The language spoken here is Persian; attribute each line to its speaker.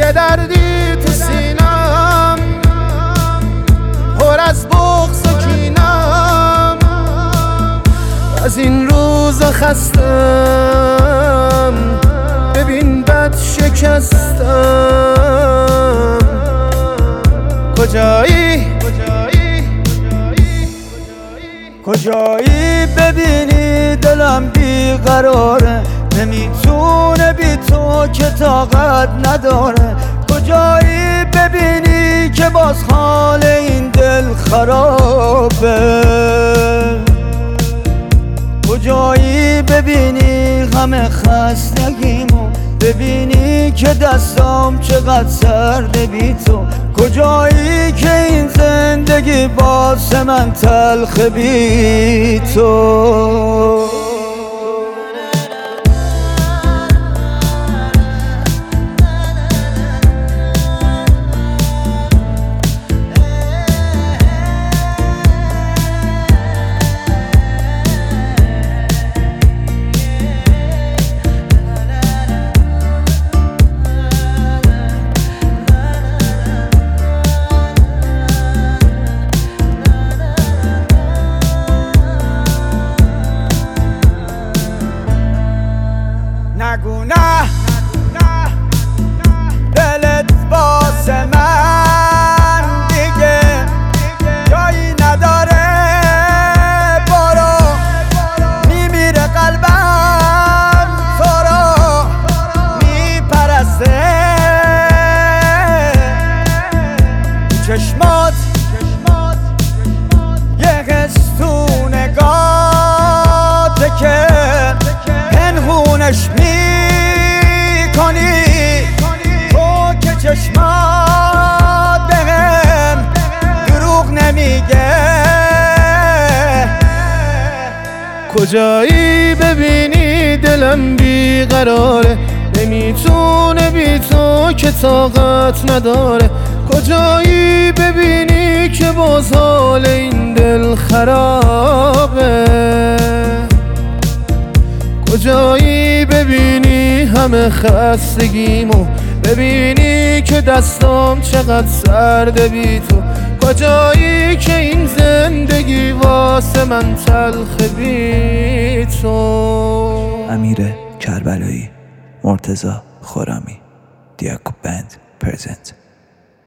Speaker 1: چه دردی تو سینم، پر از بغض و کینم، از این روزا خستم، ببین بد شکستم.
Speaker 2: کجایی ببینی دلم بیقراره، نمیتونه بی تو که طاقت نداره. کجایی ببینی که باز حال این دل خرابه، کجایی ببینی همه خستگیمو، ببینی که دستام چقدر سرده بی تو. کجایی که این زندگی باز من تلخ بی تو. نگو نه دلت واسه من دیگه جایی نداره، برو میمیره قلبم تو رو میپرسته. چشمات یه حس تو نگاته که پنهونش میکنی، تو که چشمات بهم دروغ نمیگه.
Speaker 1: کجایی ببینی دلم بیقراره، نمیتونه بی تو که طاقت نداره. کجایی ببینی که باز حال این دل خرابه، کجایی ببینی همه خستگیمو، ببینی که دستام چقدر سرده بی تو. کجایی که این زندگی واسه من تلخ بی تو.
Speaker 3: امیر کربلایی، مرتضی خرمی، دیاکو بند پرزنت.